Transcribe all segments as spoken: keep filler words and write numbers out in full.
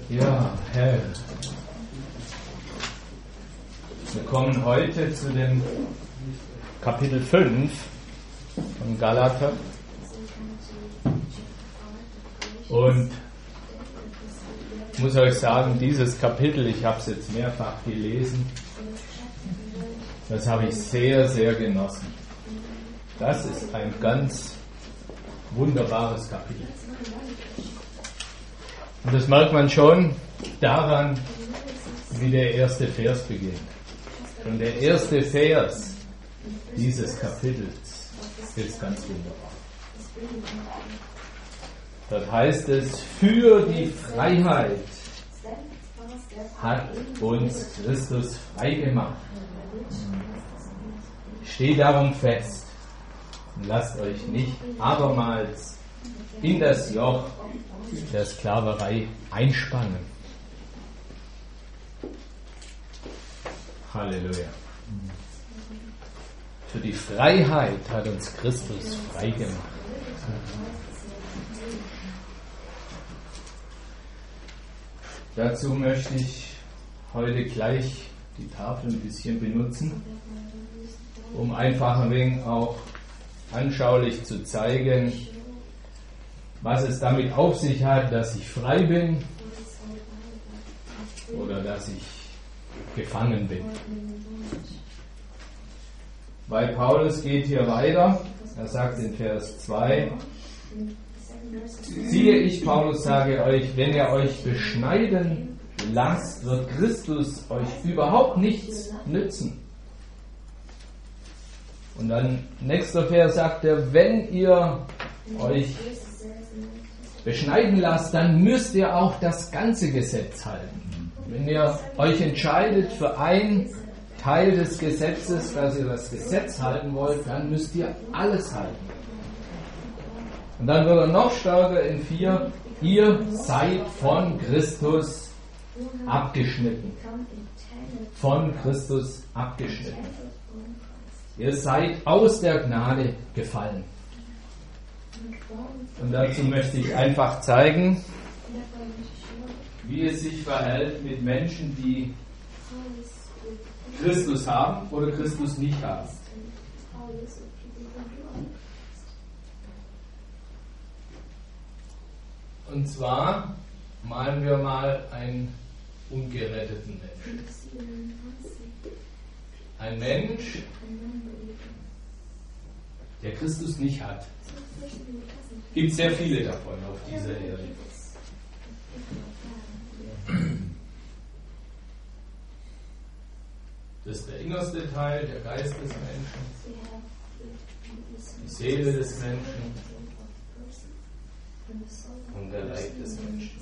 Ja, Herr. Wir kommen heute zu dem Kapitel fünf von Galater. Und ich muss euch sagen, dieses Kapitel, ich habe es jetzt mehrfach gelesen, das habe ich sehr, sehr genossen. Das ist ein ganz wunderbares Kapitel. Und das merkt man schon daran, wie der erste Vers beginnt. Und der erste Vers dieses Kapitels ist ganz wunderbar. Dort heißt es, für die Freiheit hat uns Christus freigemacht. Steht darum fest und lasst euch nicht abermals in das Joch der Sklaverei einspannen. Halleluja. Für die Freiheit hat uns Christus freigemacht. Dazu möchte ich heute gleich die Tafel ein bisschen benutzen, um einfach ein wenig auch anschaulich zu zeigen, was es damit auf sich hat, dass ich frei bin oder dass ich gefangen bin. Weil Paulus geht hier weiter, er sagt in Vers zwei, siehe, ich, Paulus, sage euch, wenn ihr euch beschneiden lasst, wird Christus euch überhaupt nichts nützen. Und dann, nächster Vers sagt er, wenn ihr euch beschneiden lasst, dann müsst ihr auch das ganze Gesetz halten. Wenn ihr euch entscheidet für ein Teil des Gesetzes, dass ihr das Gesetz halten wollt, dann müsst ihr alles halten. Und dann wird er noch stärker in vier, ihr seid von Christus abgeschnitten. Von Christus abgeschnitten. Ihr seid aus der Gnade gefallen. Und dazu möchte ich einfach zeigen, wie es sich verhält mit Menschen, die Christus haben oder Christus nicht haben. Und zwar malen wir mal einen ungeretteten Menschen. Ein Mensch, der Christus nicht hat. Es gibt sehr viele davon auf dieser Erde. Das ist der innerste Teil, der Geist des Menschen, die Seele des Menschen und der Leib des Menschen.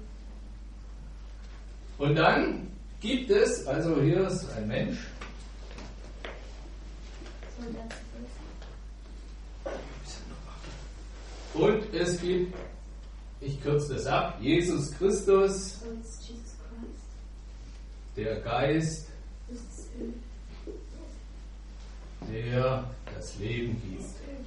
Und dann gibt es, also hier ist ein Mensch, und es gibt, ich kürze das ab, Jesus Christus, der Geist, der das Leben gibt.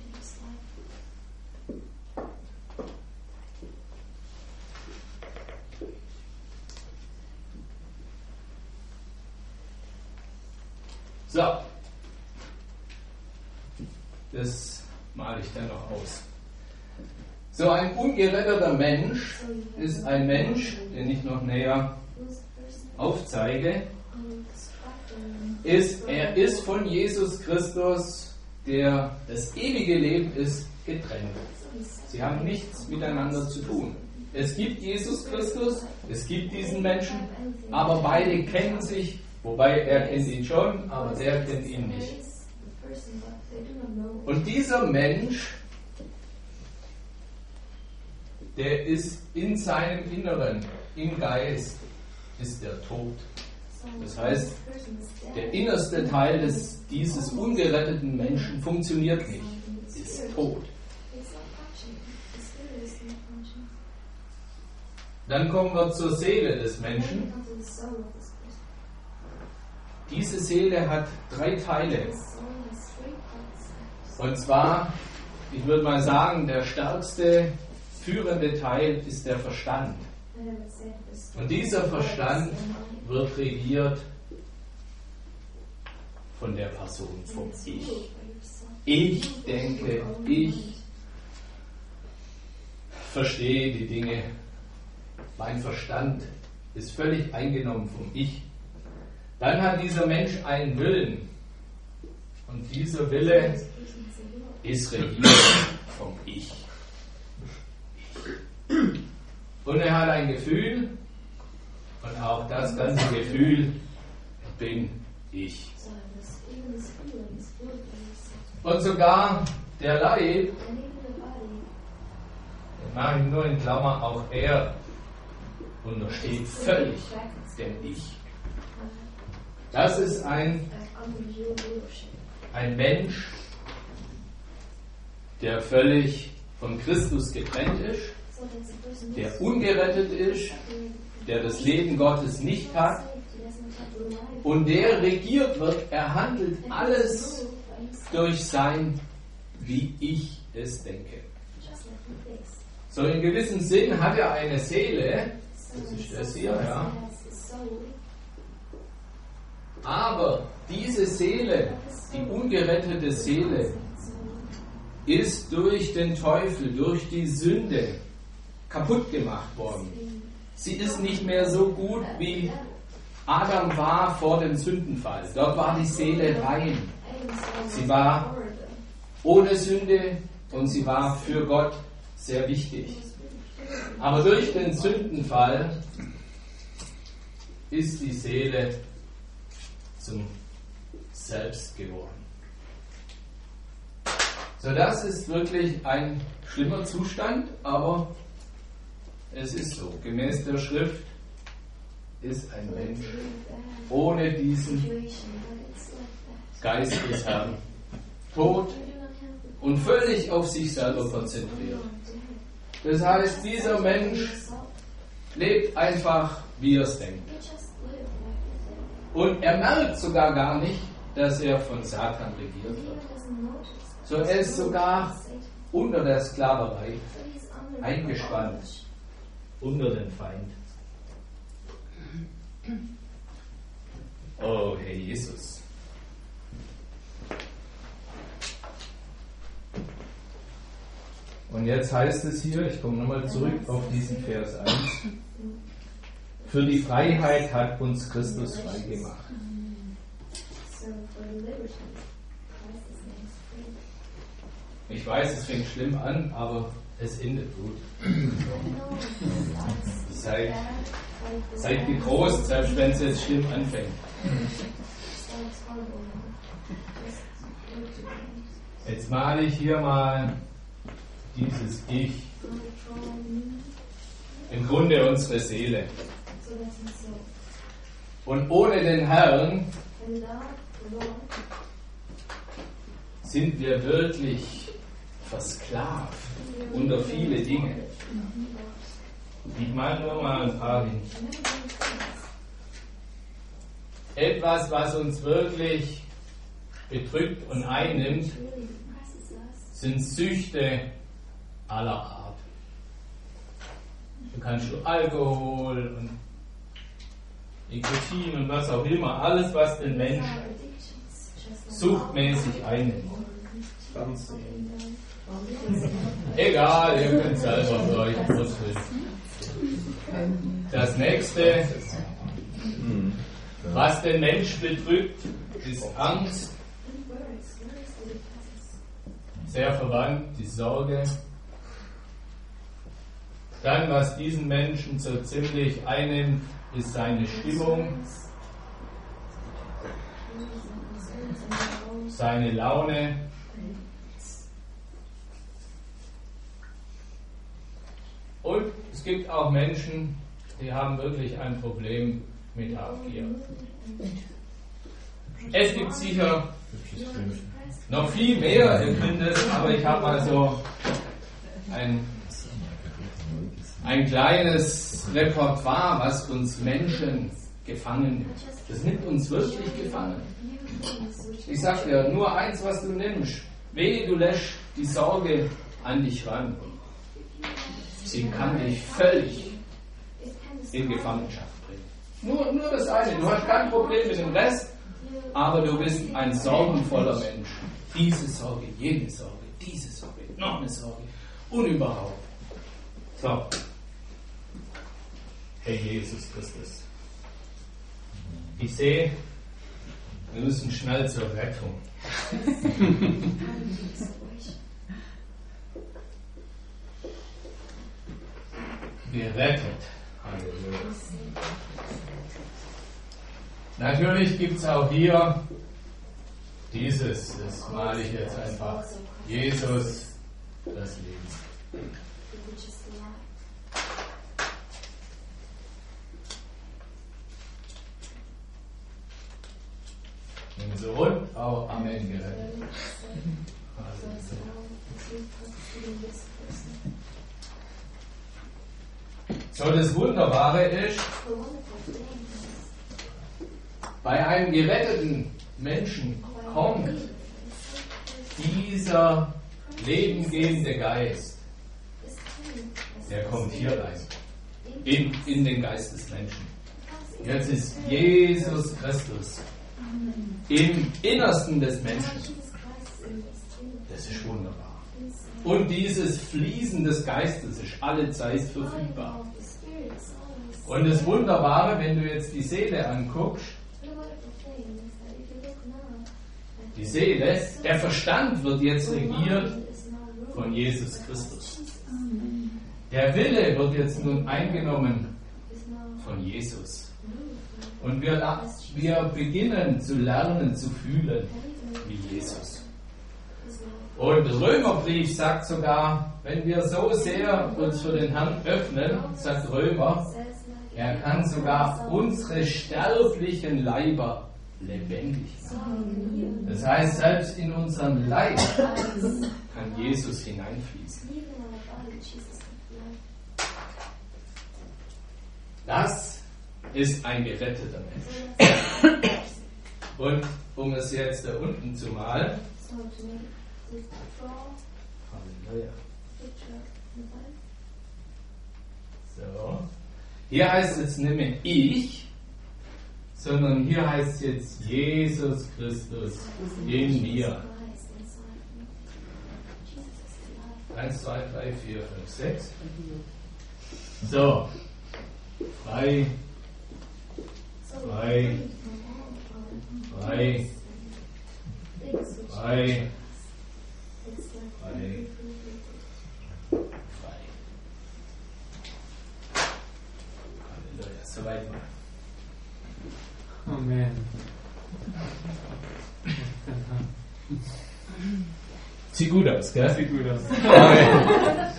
So, das male ich dann noch aus. So ein ungeretteter Mensch ist ein Mensch, den ich noch näher aufzeige, ist, er ist von Jesus Christus, der das ewige Leben ist, getrennt. Sie haben nichts miteinander zu tun. Es gibt Jesus Christus, es gibt diesen Menschen, aber beide kennen sich, wobei er kennt ihn schon, aber der kennt ihn nicht. Und dieser Mensch, der ist in seinem Inneren, im Geist, ist der tot. Das heißt, der innerste Teil des, dieses ungeretteten Menschen funktioniert nicht, ist tot. Dann kommen wir zur Seele des Menschen. Diese Seele hat drei Teile. Und zwar, ich würde mal sagen, der stärkste führende Teil ist der Verstand. Und dieser Verstand wird regiert von der Person, vom Ich. Ich denke, ich verstehe die Dinge. Mein Verstand ist völlig eingenommen vom Ich. Dann hat dieser Mensch einen Willen. Und dieser Wille ist regiert vom Ich. Und er hat ein Gefühl. Und auch das ganze Gefühl bin ich. Und sogar der Leib, den mache ich nur in Klammer, auch er untersteht völlig dem Ich. Das ist ein, ein Mensch, der völlig von Christus getrennt ist, der ungerettet ist, der das Leben Gottes nicht hat und der regiert wird. Er handelt alles durch sein, wie ich es denke. So in gewissem Sinn hat er eine Seele, das ist das hier, ja. Aber diese Seele, die ungerettete Seele, ist durch den Teufel, durch die Sünde kaputt gemacht worden. Sie ist nicht mehr so gut, wie Adam war vor dem Sündenfall. Dort war die Seele rein. Sie war ohne Sünde und sie war für Gott sehr wichtig. Aber durch den Sündenfall ist die Seele zum Selbst geworden. So, das ist wirklich ein schlimmer Zustand, aber es ist so. Gemäß der Schrift ist ein Mensch ohne diesen Geist des Herrn tot und völlig auf sich selber konzentriert. Das heißt, dieser Mensch lebt einfach, wie er es denkt. Und er merkt sogar gar nicht, dass er von Satan regiert wird. So, er ist sogar unter der Sklaverei eingespannt, unter den Feind. Oh, Herr Jesus. Und jetzt heißt es hier, ich komme nochmal zurück auf diesen Vers eins, für die Freiheit hat uns Christus frei gemacht. Ich weiß, es fängt schlimm an, aber es endet gut. Seid, seid getrost, selbst wenn es jetzt schlimm anfängt. Jetzt male ich hier mal dieses Ich. Im Grunde unsere Seele. Und ohne den Herrn sind wir wirklich versklavt unter viele Dinge. Ich meine nur mal ein paar Dinge. Etwas, was uns wirklich bedrückt und einnimmt, sind Süchte aller Art. Du kannst du Alkohol und Nikotin und was auch immer, alles, was den Mensch suchtmäßig einnimmt. Egal, ihr könnt selber für euch ausfüllen. Das nächste, was den Mensch bedrückt, ist Angst. Sehr verwandt, die Sorge. Dann, was diesen Menschen so ziemlich einnimmt, ist seine Stimmung, seine Laune. Und es gibt auch Menschen, die haben wirklich ein Problem mit Habgier. Es gibt sicher noch viel mehr, ihr könnt es, aber ich habe mal so ein, ein kleines Repertoire, was uns Menschen gefangen nimmt. Das nimmt uns wirklich gefangen. Ich sag dir, nur eins, was du nimmst. Wehe, du lässt die Sorge an dich ran. Sie kann dich völlig in Gefangenschaft bringen. Nur, nur das eine. Du hast kein Problem mit dem Rest, aber du bist ein sorgenvoller Mensch. Diese Sorge, jene Sorge, diese Sorge, noch eine Sorge und überhaupt. So. Herr Jesus Christus. Ich sehe, wir müssen schnell zur Rettung. Gerettet. Halleluja. Natürlich gibt es auch hier dieses, das male ich jetzt einfach. Jesus, das Leben. Und so und auch Amen gerettet. So, das Wunderbare ist, bei einem geretteten Menschen kommt dieser lebengebende Geist, der kommt hier rein, in, in den Geist des Menschen. Jetzt ist Jesus Christus im Innersten des Menschen. Das ist wunderbar. Und dieses Fließen des Geistes ist allezeit verfügbar. Und das Wunderbare, wenn du jetzt die Seele anguckst, die Seele, der Verstand wird jetzt regiert von Jesus Christus. Der Wille wird jetzt nun eingenommen von Jesus. Und wir, wir beginnen zu lernen, zu fühlen wie Jesus. Und Römerbrief sagt sogar, wenn wir so sehr uns für den Herrn öffnen, sagt Römer, er kann sogar unsere sterblichen Leiber lebendig machen. Das heißt, selbst in unseren Leib kann Jesus hineinfließen. Das ist ein geretteter Mensch. Und um es jetzt da unten zu malen, Halleluja. So. Hier heißt es nicht mehr ich, sondern hier heißt es jetzt Jesus Christus in mir. eins, zwei, drei, vier, fünf, sechs. So. Frei. Frei. Frei. Frei. Frei. Frei. Halleluja. Soweit mal. Amen. Sieht gut aus, gell? Sieht gut aus. Amen.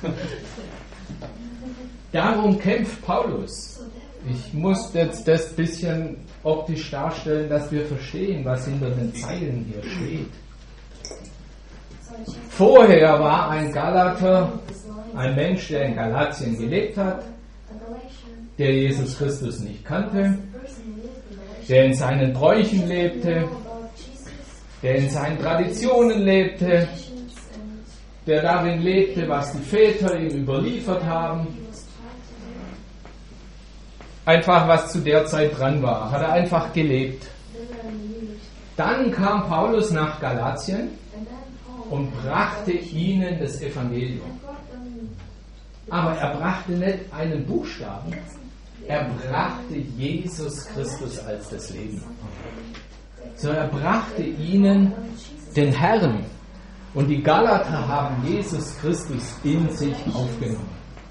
Darum kämpft Paulus. Ich muss jetzt das bisschen optisch darstellen, dass wir verstehen, was hinter den Zeilen hier steht. Vorher war ein Galater, ein Mensch, der in Galatien gelebt hat, der Jesus Christus nicht kannte, der in seinen Bräuchen lebte, der in seinen Traditionen lebte, der darin lebte, was die Väter ihm überliefert haben. Einfach, was zu der Zeit dran war, hat er einfach gelebt. Dann kam Paulus nach Galatien und brachte ihnen das Evangelium. Aber er brachte nicht einen Buchstaben, er brachte Jesus Christus als das Leben. So, er brachte ihnen den Herrn. Und die Galater haben Jesus Christus in sich aufgenommen.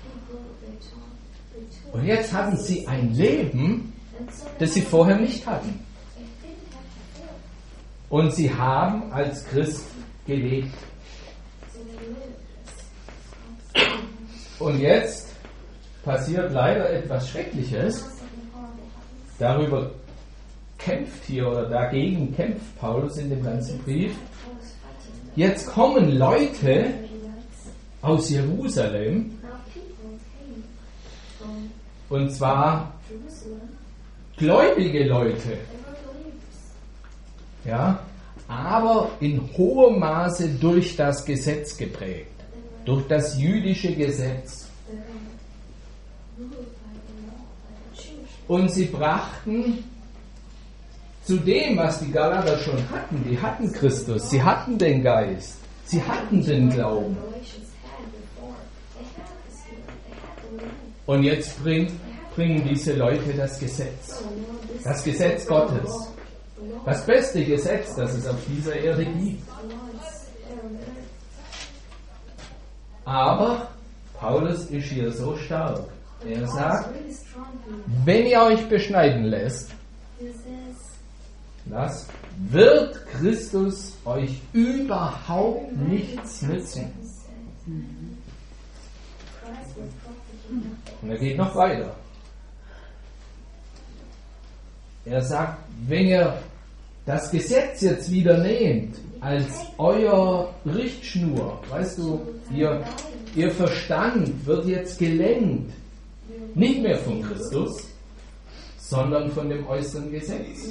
Und jetzt hatten sie ein Leben, das sie vorher nicht hatten. Und sie haben als Christ gelebt. Und jetzt passiert leider etwas Schreckliches. Darüber kämpft hier oder dagegen kämpft Paulus in dem ganzen Brief. Jetzt kommen Leute aus Jerusalem, und zwar gläubige Leute, ja, aber in hohem Maße durch das Gesetz geprägt, durch das jüdische Gesetz. Und sie brachten zu dem, was die Galater schon hatten. Die hatten Christus, sie hatten den Geist, sie hatten den Glauben. Und jetzt bring, bringen diese Leute das Gesetz. Das Gesetz Gottes. Das beste Gesetz, das es auf dieser Erde gibt. Aber Paulus ist hier so stark. Er sagt, wenn ihr euch beschneiden lässt, das wird Christus euch überhaupt nichts nützen. Und er geht noch weiter. Er sagt, wenn ihr das Gesetz jetzt wieder nehmt als euer Richtschnur, weißt du, ihr, ihr Verstand wird jetzt gelenkt, nicht mehr von Christus, sondern von dem äußeren Gesetz.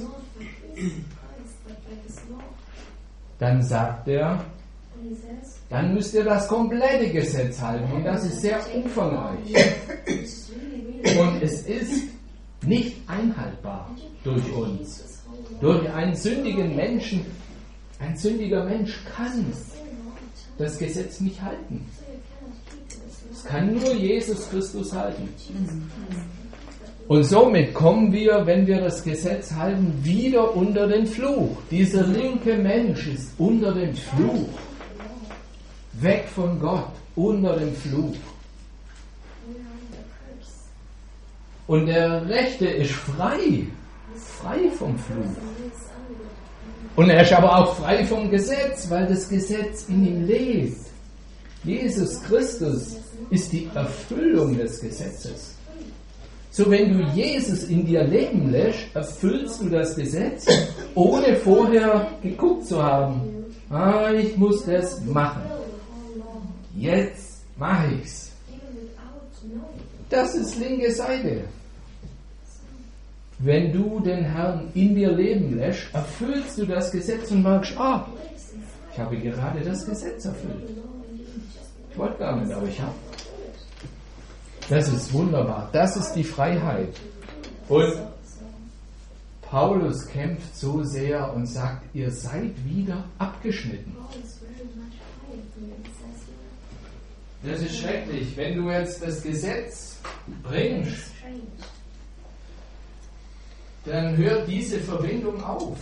Dann sagt er, dann müsst ihr das komplette Gesetz halten. Und das ist sehr umfangreich. Und es ist nicht einhaltbar durch uns. Durch einen sündigen Menschen. Ein sündiger Mensch kann das Gesetz nicht halten. Es kann nur Jesus Christus halten. Und somit kommen wir, wenn wir das Gesetz halten, wieder unter den Fluch. Dieser linke Mensch ist unter dem Fluch. Weg von Gott, unter dem Fluch. Und der Rechte ist frei. Frei vom Fluch. Und er ist aber auch frei vom Gesetz, weil das Gesetz in ihm lebt. Jesus Christus ist die Erfüllung des Gesetzes. So, wenn du Jesus in dir leben lässt, erfüllst du das Gesetz, ohne vorher geguckt zu haben. Ah, ich muss das machen. Jetzt mache ich's. Das ist linke Seite. Wenn du den Herrn in dir leben lässt, erfüllst du das Gesetz und merkst, ah, ich habe gerade das Gesetz erfüllt. Ich wollte gar nicht, aber ich habe. Das ist wunderbar. Das ist die Freiheit. Und Paulus kämpft so sehr und sagt, ihr seid wieder abgeschnitten. Das ist schrecklich. Wenn du jetzt das Gesetz bringst, dann hört diese Verbindung auf.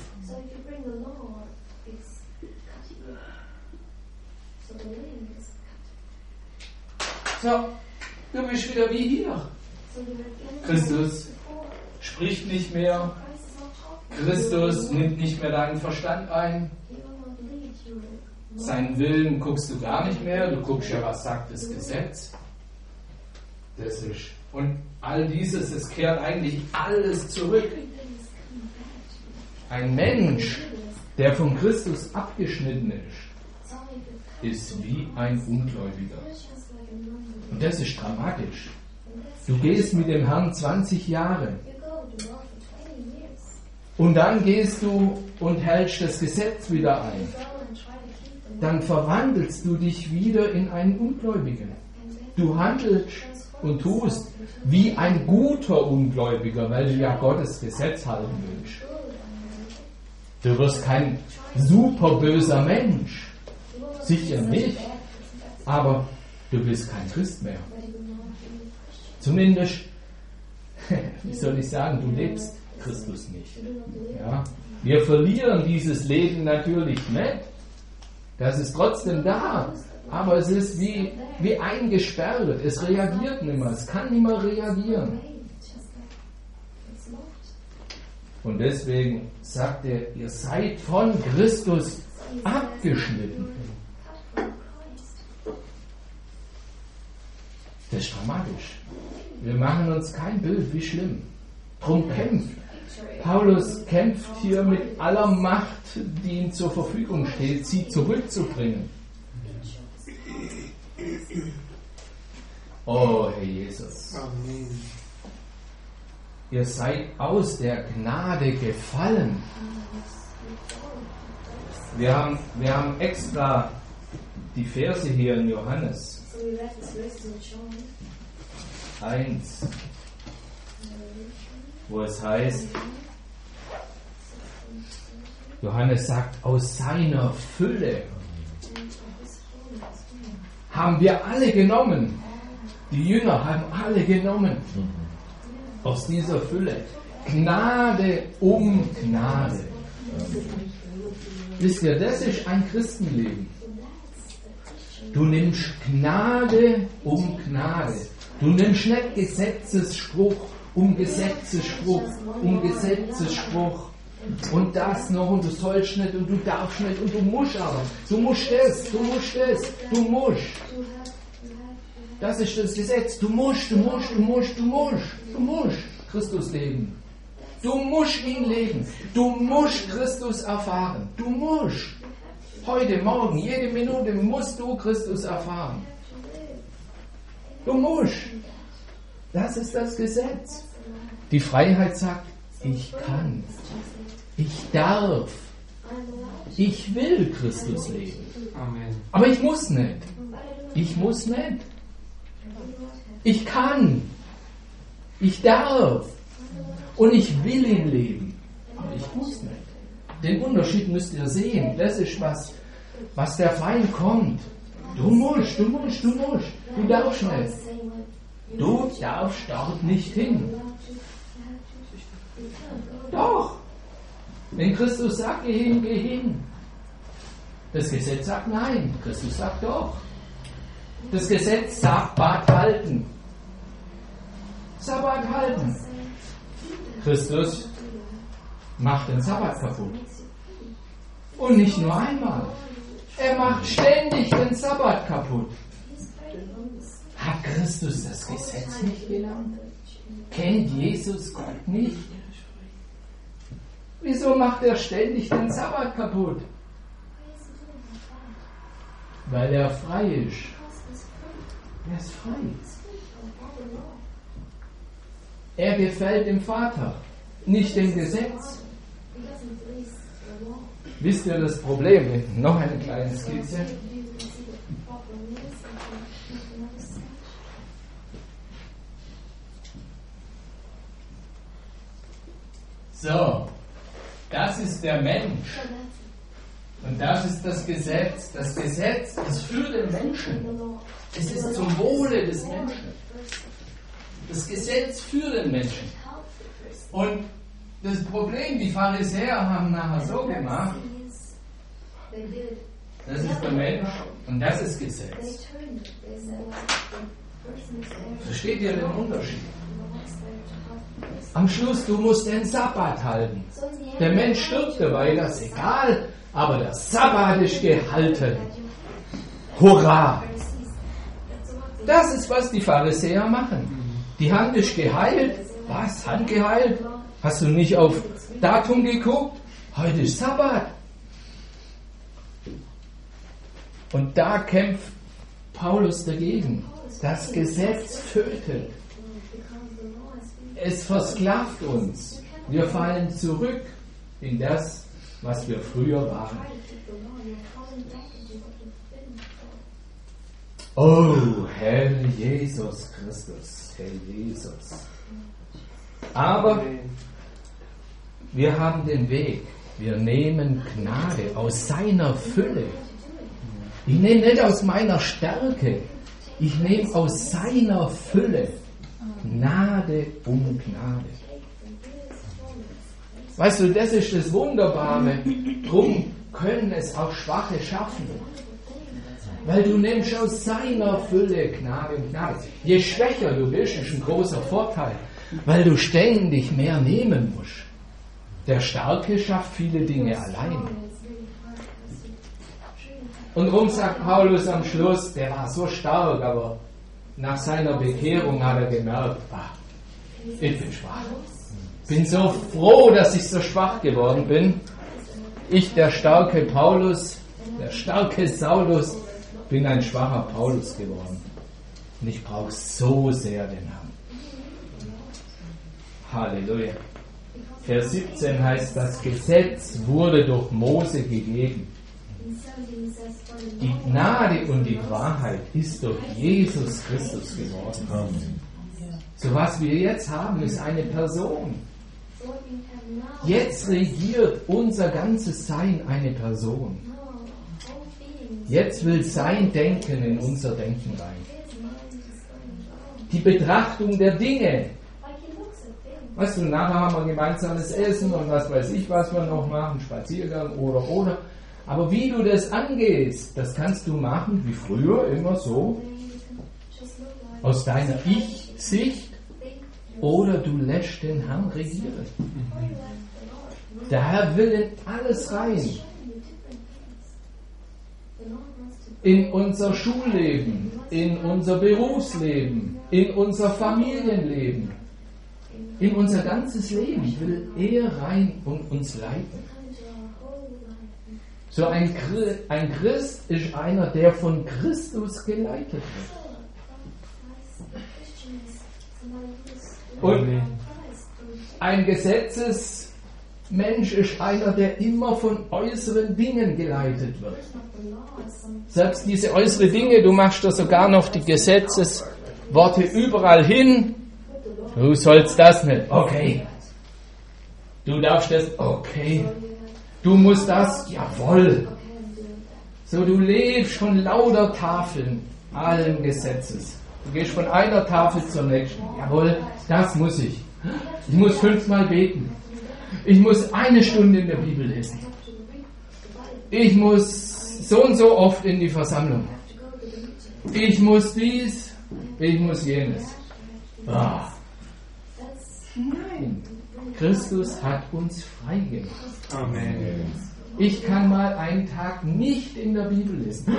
So, du bist wieder wie hier. Christus spricht nicht mehr. Christus nimmt nicht mehr deinen Verstand ein. Seinen Willen guckst du gar nicht mehr. Du guckst ja, was sagt das Gesetz. Das ist, und all dieses, es kehrt eigentlich alles zurück. Ein Mensch, der von Christus abgeschnitten ist, ist wie ein Ungläubiger. Und das ist dramatisch. Du gehst mit dem Herrn zwanzig Jahre. Und dann gehst du und hältst das Gesetz wieder ein. Dann verwandelst du dich wieder in einen Ungläubigen. Du handelst und tust wie ein guter Ungläubiger, weil du ja Gottes Gesetz halten willst. Du wirst kein super böser Mensch. Sicher nicht. Aber du bist kein Christ mehr. Zumindest, wie soll ich sagen, du lebst Christus nicht. Ja? Wir verlieren dieses Leben natürlich nicht. Das ist trotzdem da. Aber es ist wie, wie eingesperrt. Es reagiert nicht mehr. Es kann nicht mehr reagieren. Und deswegen sagt er, ihr seid von Christus abgeschnitten. Das ist dramatisch. Wir machen uns kein Bild, wie schlimm. Drum kämpft. Paulus kämpft hier mit aller Macht, die ihm zur Verfügung steht, sie zurückzubringen. Oh, Herr Jesus. Amen. Ihr seid aus der Gnade gefallen. Wir haben, wir haben extra die Verse hier in Johannes. eins. wo es heißt, Johannes sagt, aus seiner Fülle haben wir alle genommen. Die Jünger haben alle genommen. Aus dieser Fülle. Gnade um Gnade. Wisst ihr, das ist ein Christenleben. Du nimmst Gnade um Gnade. Du nimmst nicht Gesetzesspruch um Gesetzesspruch um Gesetzesspruch. Und das noch und du sollst nicht und du darfst nicht und du musst aber. Du musst das, du musst das, du musst. Das ist das Gesetz. Du musst, du musst, du musst, du musst, du musst Christus leben. Du musst ihn leben. Du musst Christus erfahren. Du musst. Heute, morgen, jede Minute musst du Christus erfahren. Du musst. Das ist das Gesetz. Die Freiheit sagt, ich kann. Ich darf. Ich will Christus leben. Amen. Aber ich muss nicht. Ich muss nicht. Ich kann. Ich darf. Und ich will ihn leben. Aber ich muss nicht. Den Unterschied müsst ihr sehen. Das ist was, was der Feind kommt. Du musst, du musst, du musst. Du darfst nicht. Du darfst dort nicht hin. Doch. Wenn Christus sagt, geh hin, geh hin. Das Gesetz sagt nein. Christus sagt doch. Das Gesetz sagt Sabbat halten. Sabbat halten. Christus macht den Sabbat kaputt. Und nicht nur einmal. Er macht ständig den Sabbat kaputt. Hat Christus das Gesetz nicht gelernt? Kennt Jesus Gott nicht? Wieso macht er ständig den Sabbat kaputt? Weil er frei ist. Er ist frei. Er gefällt dem Vater, nicht dem Gesetz. Wisst ihr das Problem? Noch eine kleine Skizze. So, das ist der Mensch. Und das ist das Gesetz. Das Gesetz ist für den Menschen. Es ist zum Wohle des Menschen. Das Gesetz für den Menschen. Und das Problem, die Pharisäer haben nachher so gemacht, das ist der Mensch und das ist Gesetz. Versteht ihr den Unterschied? Am Schluss, du musst den Sabbat halten. Der Mensch stirbt dabei, das ist egal, aber der Sabbat ist gehalten. Hurra! Das ist, was die Pharisäer machen. Die Hand ist geheilt. Was? Hand geheilt? Hast du nicht auf Datum geguckt? Heute ist Sabbat. Und da kämpft Paulus dagegen. Das Gesetz tötet. Es versklavt uns. Wir fallen zurück in das, was wir früher waren. Oh, Herr Jesus Christus, Herr Jesus. Aber wir haben den Weg. Wir nehmen Gnade aus seiner Fülle. Ich nehme nicht aus meiner Stärke. Ich nehme aus seiner Fülle Gnade um Gnade. Weißt du, das ist das Wunderbare. Drum können es auch Schwache schaffen. Weil du nimmst aus seiner Fülle Gnade um Gnade. Je schwächer du bist, ist ein großer Vorteil. Weil du ständig mehr nehmen musst. Der Starke schafft viele Dinge allein. Und darum sagt Paulus am Schluss, der war so stark, aber nach seiner Bekehrung hat er gemerkt, ah, ich bin schwach. Bin so froh, dass ich so schwach geworden bin. Ich, der starke Paulus, der starke Saulus, bin ein schwacher Paulus geworden. Und ich brauche so sehr den Herrn. Halleluja. Vers siebzehn heißt, das Gesetz wurde durch Mose gegeben. Die Gnade und die Wahrheit ist durch Jesus Christus geworden. So was wir jetzt haben, ist eine Person. Jetzt regiert unser ganzes Sein eine Person. Jetzt will sein Denken in unser Denken rein. Die Betrachtung der Dinge. Weißt du, nachher haben wir gemeinsames Essen und was weiß ich, was wir noch machen, Spaziergang oder oder. Aber wie du das angehst, das kannst du machen wie früher, immer so, aus deiner Ich-Sicht, oder du lässt den Herrn regieren. Der Herr will in alles rein. In unser Schulleben, in unser Berufsleben, in unser Familienleben, in unser ganzes Leben will er rein und uns leiten. So ein, ein Christ ist einer, der von Christus geleitet wird. Und ein Gesetzesmensch ist einer, der immer von äußeren Dingen geleitet wird. Selbst diese äußeren Dinge, du machst da sogar noch die Gesetzesworte überall hin. Du sollst das nicht, okay. Du darfst das, okay. Du musst das, jawohl. So, du lebst von lauter Tafeln allen Gesetzes. Du gehst von einer Tafel zur nächsten. Jawohl, das muss ich. Ich muss fünfmal beten. Ich muss eine Stunde in der Bibel lesen. Ich muss so und so oft in die Versammlung. Ich muss dies, ich muss jenes. Ah. Nein, Christus hat uns frei gemacht. Amen. Ich kann mal einen Tag nicht in der Bibel lesen.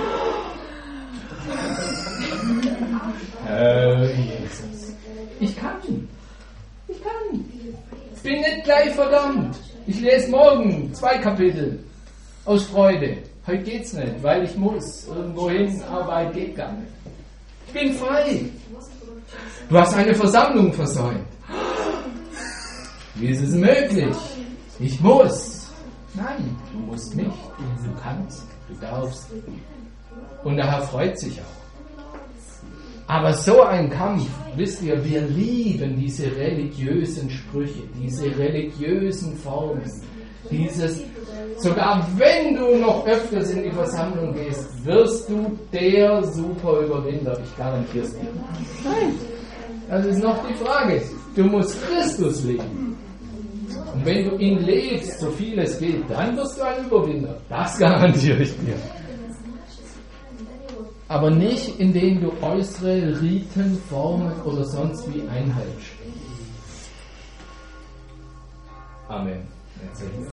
Herr Jesus. Ich kann. Ich kann. Ich bin nicht gleich verdammt. Ich lese morgen zwei Kapitel aus Freude. Heute geht's nicht, weil ich muss. Irgendwo hin, Arbeit geht gar nicht. Ich bin frei. Du hast eine Versammlung versäumt. Wie ist es möglich? Ich muss. Nein, du musst nicht. Du kannst. Du darfst. Und der Herr freut sich auch. Aber so ein Kampf, wisst ihr, wir lieben diese religiösen Sprüche, diese religiösen Formen, dieses, sogar wenn du noch öfters in die Versammlung gehst, wirst du der super Überwinder, ich garantiere es dir. Nein, das ist noch die Frage. Du musst Christus leben. Und wenn du ihn lebst, so viel es geht, dann wirst du ein Überwinder. Das garantiere ich dir. Aber nicht, indem du äußere Riten, Formen oder sonst wie einhältst. Amen.